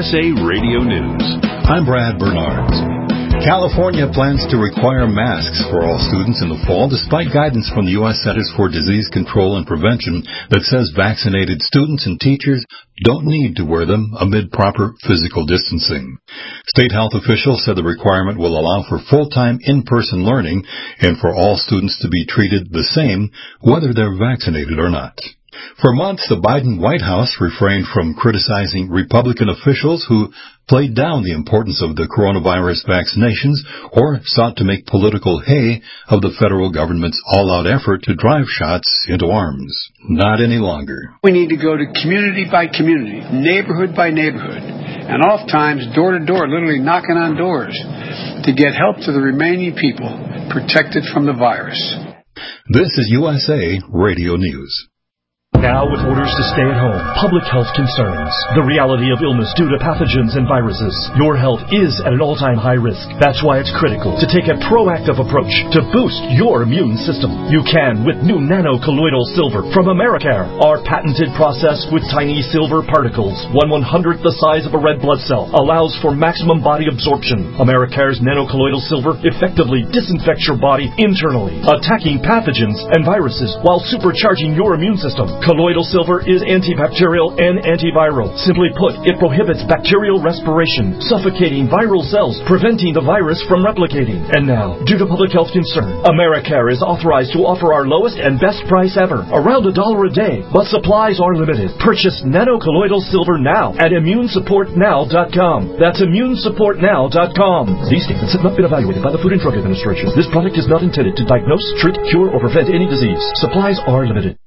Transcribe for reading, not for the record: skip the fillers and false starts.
USA Radio News. I'm Brad Bernards. California plans to require masks for all students in the fall, despite guidance from the U.S. Centers for Disease Control and Prevention that says vaccinated students and teachers don't need to wear them amid proper physical distancing. State health officials said the requirement will allow for full-time in-person learning and for all students to be treated the same, whether they're vaccinated or not. For months, the Biden White House refrained from criticizing Republican officials who played down the importance of the coronavirus vaccinations or sought to make political hay of the federal government's all-out effort to drive shots into arms. Not any longer. We need to go to community by community, neighborhood by neighborhood, and oftentimes door to door, literally knocking on doors, to get help to the remaining people protected from the virus. This is USA Radio News. Now with orders to stay at home, public health concerns, the reality of illness due to pathogens and viruses, your health is at an all-time high risk. That's why it's critical to take a proactive approach to boost your immune system. You can with new nano-colloidal silver from Americare. Our patented process with tiny silver particles, 1/100th the size of a red blood cell, allows for maximum body absorption. Americare's nano-colloidal silver effectively disinfects your body internally, attacking pathogens and viruses while supercharging your immune system. Colloidal silver is antibacterial and antiviral. Simply put, it prohibits bacterial respiration, suffocating viral cells, preventing the virus from replicating. And now, due to public health concern, Americare is authorized to offer our lowest and best price ever, around $1 a day. But supplies are limited. Purchase nano-colloidal silver now at immunesupportnow.com. That's immunesupportnow.com. These statements have not been evaluated by the Food and Drug Administration. This product is not intended to diagnose, treat, cure, or prevent any disease. Supplies are limited.